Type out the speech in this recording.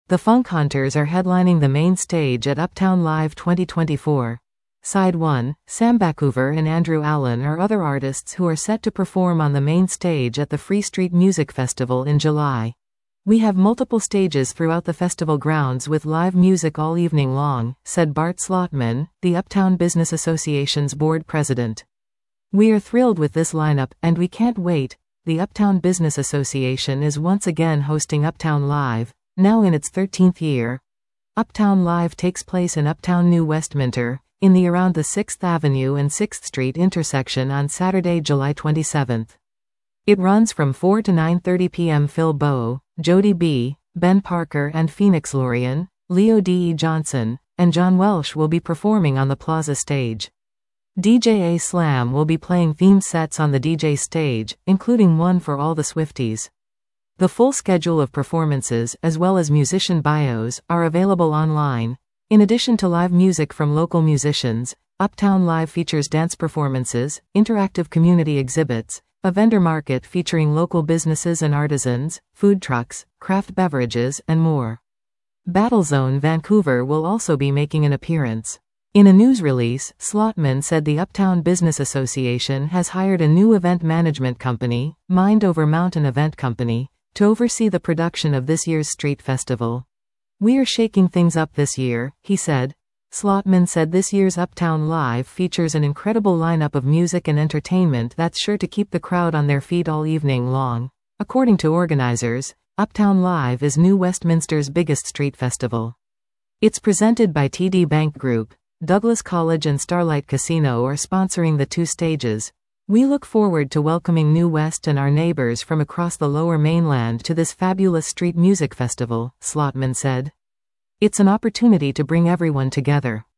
The Funk Hunters are headlining the main stage at Uptown Live 2024. Side 1, Sam Backhover and Andrew Allen are other artists who are set to perform on the main stage at the Free Street Music Festival in July. "We have multiple stages throughout the festival grounds with live music all evening long," said Bart Slotman, the Uptown Business Association's board president. "We are thrilled with this lineup, and we can't wait." The Uptown Business Association is once again hosting Uptown Live, now in its 13th year. Uptown Live takes place in Uptown New Westminster, in the around the 6th Avenue and 6th Street intersection on Saturday, July 27th. It runs from 4 to 9:30 p.m. Phil Bowe, Jody B., Ben Parker and Phoenix Lorian, Leo D. E. Johnson, and John Welsh will be performing on the Plaza stage. DJ A Slam will be playing theme sets on the DJ stage, including one for all the Swifties. The full schedule of performances, as well as musician bios, are available online. In addition to live music from local musicians, Uptown Live features dance performances, interactive community exhibits, a vendor market featuring local businesses and artisans, food trucks, craft beverages, and more. Battlezone Vancouver will also be making an appearance. In a news release, Slotman said the Uptown Business Association has hired a new event management company, Mind Over Mountain Event Company, to oversee the production of this year's street festival. "We are shaking things up this year," he said. Slotman said this year's Uptown Live features an incredible lineup of music and entertainment that's sure to keep the crowd on their feet all evening long. According to organizers, Uptown Live is New Westminster's biggest street festival. It's presented by TD Bank Group. Douglas College and Starlight Casino are sponsoring the two stages. "We look forward to welcoming New West and our neighbors from across the Lower Mainland to this fabulous street music festival," Slotman said. "It's an opportunity to bring everyone together."